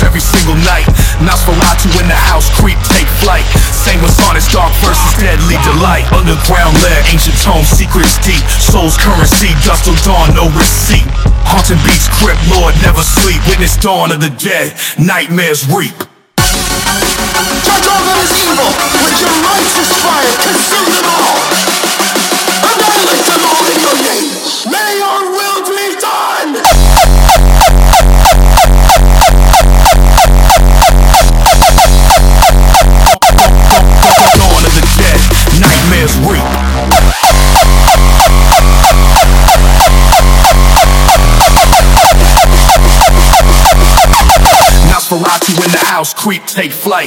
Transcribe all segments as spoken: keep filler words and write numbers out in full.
scrolls every single night. Nosferatu in the house, creep, take flight. Same with honest, dark versus deadly delight. Underground lair, ancient tomes, secrets deep. Soul's currency, dust till dawn, no receipt. Haunting beats, crypt, Lord, never sleep. Witness dawn of the dead, nightmares reap. Judge all that is evil, with your righteous fire consume them all. Annihilate them all in your name. May your will be done. Dawn of the dead, nightmares reap. Nosferatu in the house, creep, take flight.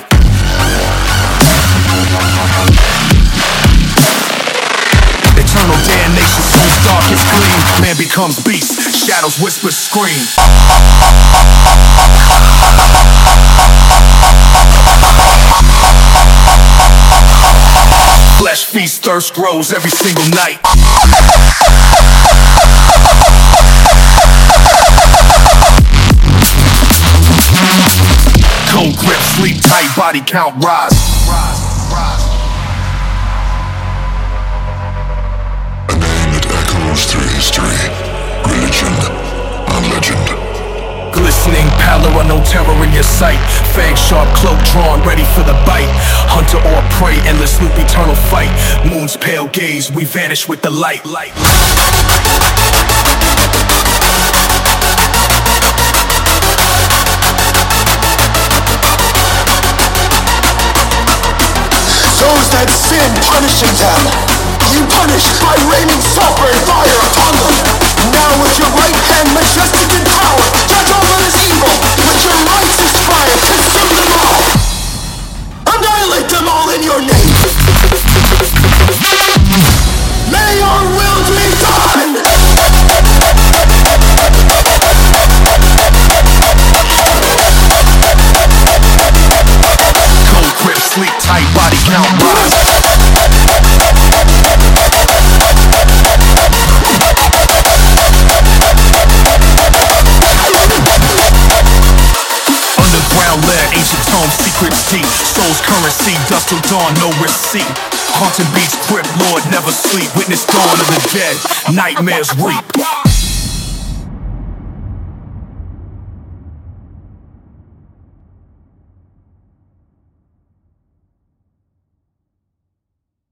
Eternal damnation, soul's darkest gleam. Man becomes beast, shadows whisper, scream. Flesh feast, thirst grows every single night. Cold grip, sleep tight, body count rise. A name that echoes through history, religion, and legend. Glistening pallor, unknown terror in your sight. Fang sharp, cloak drawn, ready for the bite. Hunter or prey, endless loop, eternal fight. Moon's pale gaze, we vanish with the light. light. Those that sin, punishing them, you punish by raining sulfur and fire upon them. Now with your right hand majestic in power, judge all that is evil, with your righteous fire consume them all. Annihilate them all in your name. May your will be done. Cold grip, sleep tight, body count rise. Underground lair, ancient tomes, secrets deep. Soul's currency, dust till dawn, no receipt. Haunting beats, crypt, Lord, never sleep. Witness dawn of the dead, nightmares reap.